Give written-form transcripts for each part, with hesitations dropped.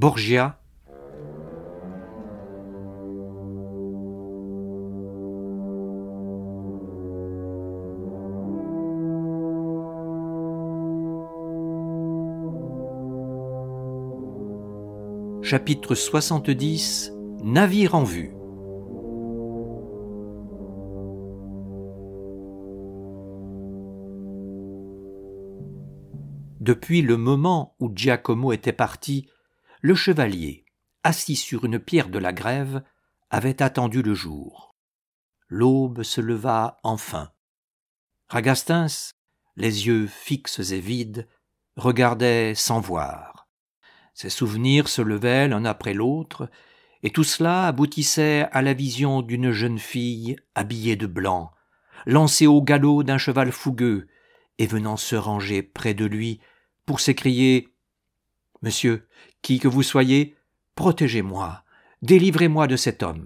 Borgia. Chapitre 70. Navire en vue. Depuis le moment où Giacomo était parti, le chevalier, assis sur une pierre de la grève, avait attendu le jour. L'aube se leva enfin. Ragastins, les yeux fixes et vides, regardait sans voir. Ses souvenirs se levaient l'un après l'autre, et tout cela aboutissait à la vision d'une jeune fille habillée de blanc, lancée au galop d'un cheval fougueux, et venant se ranger près de lui pour s'écrier « Monsieur, qui que vous soyez, protégez-moi, délivrez-moi de cet homme !»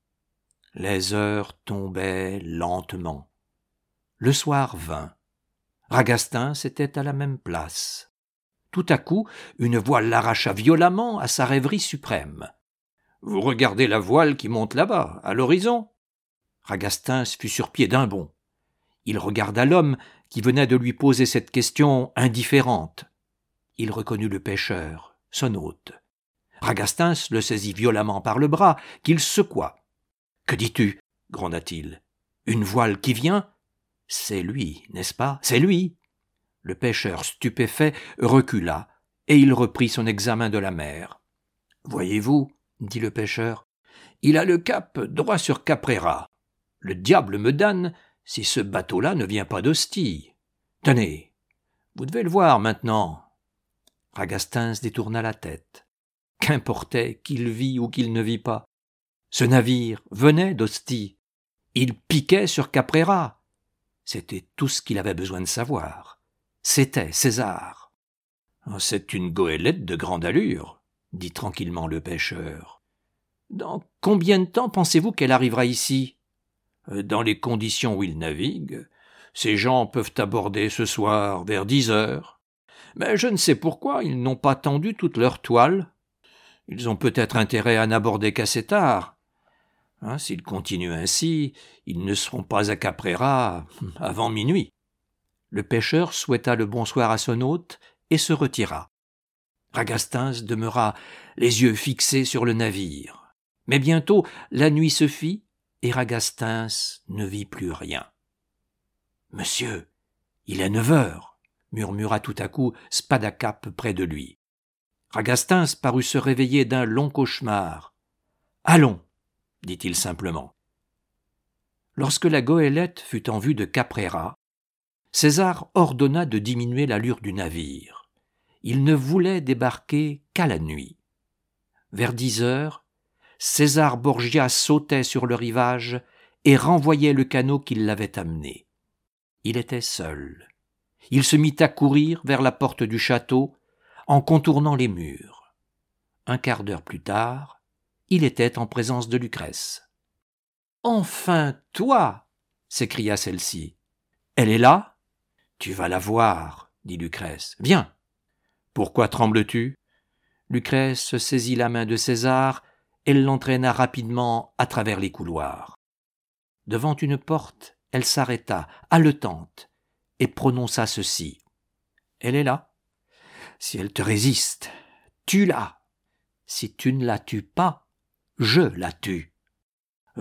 Les heures tombaient lentement. Le soir vint. Ragastins était à la même place. Tout à coup, une voile l'arracha violemment à sa rêverie suprême. « Vous regardez la voile qui monte là-bas, à l'horizon ?» Ragastins fut sur pied d'un bond. Il regarda l'homme qui venait de lui poser cette question indifférente. Il reconnut le pêcheur, son hôte. Ragastins le saisit violemment par le bras, qu'il secoua. « Que dis-tu » gronda-t-il. « Une voile qui vient ?»« C'est lui, n'est-ce pas ? C'est lui !» Le pêcheur stupéfait recula, et il reprit son examen de la mer. « Voyez-vous, » dit le pêcheur, « il a le cap droit sur Caprera. Le diable me damne si ce bateau-là ne vient pas d'Ostie. Tenez, vous devez le voir maintenant. » Ragastins détourna la tête. Qu'importait qu'il vît ou qu'il ne vît pas. Ce navire venait d'Ostie. Il piquait sur Caprera. C'était tout ce qu'il avait besoin de savoir. C'était César. « C'est une goélette de grande allure, » dit tranquillement le pêcheur. « Dans combien de temps pensez-vous qu'elle arrivera ici ?»« Dans les conditions où il navigue, ces gens peuvent aborder ce soir vers 10 heures. Mais je ne sais pourquoi ils n'ont pas tendu toute leur toile. Ils ont peut-être intérêt à n'aborder qu'assez tard. S'ils continuent ainsi, ils ne seront pas à Caprera avant minuit. » Le pêcheur souhaita le bonsoir à son hôte et se retira. Ragastins demeura les yeux fixés sur le navire. Mais bientôt la nuit se fit et Ragastins ne vit plus rien. « Monsieur, il est 9 heures !» murmura tout à coup Spadacap près de lui. Ragastins parut se réveiller d'un long cauchemar. « Allons !» dit-il simplement. Lorsque la goélette fut en vue de Caprera, César ordonna de diminuer l'allure du navire. Il ne voulait débarquer qu'à la nuit. Vers 10 heures, César Borgia sautait sur le rivage et renvoyait le canot qui l'avait amené. Il était seul. Il se mit à courir vers la porte du château en contournant les murs. Un quart d'heure plus tard, il était en présence de Lucrèce. « Enfin, toi !» s'écria celle-ci. « Elle est là ? » « Tu vas la voir, » dit Lucrèce. « Viens !» « Pourquoi trembles-tu » Lucrèce saisit la main de César et l'entraîna rapidement à travers les couloirs. Devant une porte, elle s'arrêta, haletante, et prononça ceci. « Elle est là. Si elle te résiste, tue-la. Si tu ne la tues pas, je la tue. Va !»